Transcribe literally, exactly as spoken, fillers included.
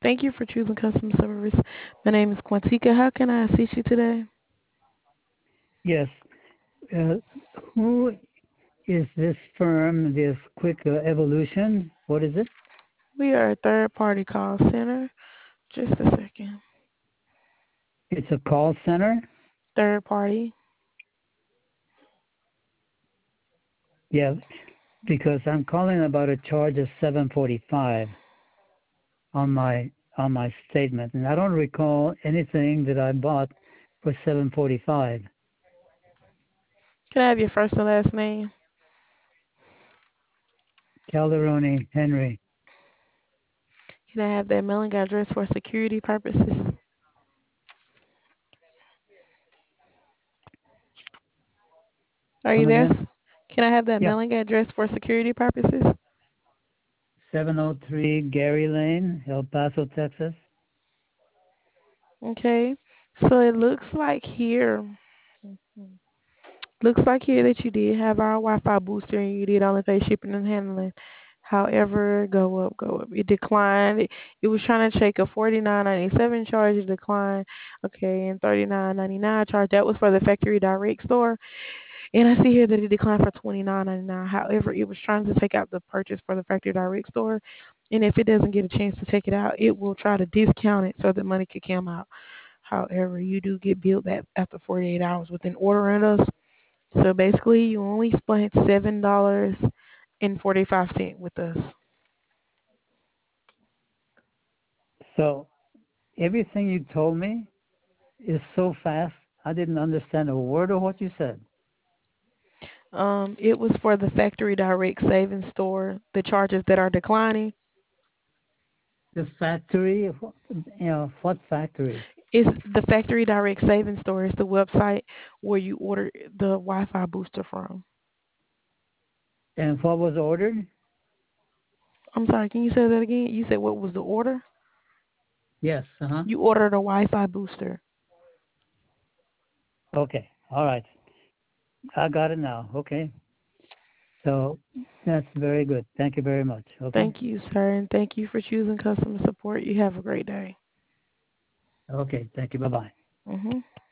Thank you for choosing customer service. My name is Quantica. How can I assist you today? Yes. Uh, who is this firm, this Quick uh, Evolution? What is it? We are a third party call center. Just a second. It's a call center? Third party. Yeah, because I'm calling about a charge of seven forty-five on my on my statement, and I don't recall anything that I bought for seven forty-five. Can I have your first and last name? Calderoni Henry. Can I have that mailing address for security purposes? Are you Come there? again? Can I have that Yeah. mailing address for security purposes? seven oh three Gary Lane, El Paso, Texas. Okay. So it looks like here, looks like here that you did have our Wi-Fi booster and you did only pay shipping and handling. However, go up, go up. It declined. It, it was trying to take a forty-nine ninety-seven charge. It declined. Okay, and thirty-nine ninety-nine charge. That was for the factory direct store. And I see here that it declined for twenty-nine ninety-nine. However, it was trying to take out the purchase for the factory direct store. And if it doesn't get a chance to take it out, it will try to discount it so that money could come out. However, you do get billed back after forty-eight hours within ordering us. So basically, you only spent seven dollars and forty-five cents with us. So everything you told me is so fast. I didn't understand a word of what you said. Um, it was for the factory direct savings store. The charges that are declining The factory, you know, what factory? is the factory direct savings store. Is the website where you order the Wi-Fi booster from. And what was ordered? I'm sorry, can you say that again? You said what was the order? Yes. Uh huh. You ordered a Wi-Fi booster. Okay. All right. I got it now. Okay. So that's very good. Thank you very much. Okay. Thank you, sir, and thank you for choosing customer support. You have a great day. Okay. Thank you. Bye bye. Mhm.